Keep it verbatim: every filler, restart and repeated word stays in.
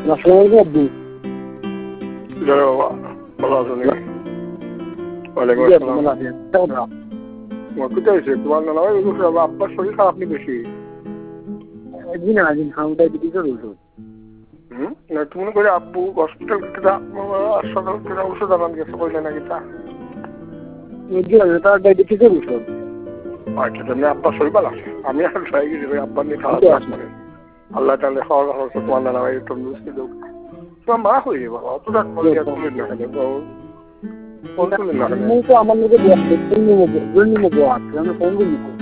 আসসালামু আলাইকুম। জয় বাবা, ভালো আছো নাকি? ওয়ালাইকুম আসসালাম। কোথায় হয়েছে তোমার নানা ভাই? আপনার শরীর খারাপ নেই বেশি? জি না, জি ডায়াবেটিসের ওষুধ। হুম, তুমি করে আব্বু হসপিটাল হাসপাতাল ওষুধ আনান গেছে বললে নাকি তা? তার ডায়াবেটিসের ওষুধ। আচ্ছা, তাহলে আপনার শরীর ভালো আছে? আমি আর ট্রাই গেছি ভাই, আব্বার নিয়ে খাওয়া দাওয়া করেন। আল্লাহ তাহলে খাওয়া দাওয়া করছে তোমার নানা ভাই তন্দুরস্তি দেব। তোমার মা হয়ে যাবে বাবা, অতটা কলিয়া তুলেন না খেলে ফোন তুলেন না খেলে। আমার লোকের ফোন নিবো আছে, আমি ফোন নিবো।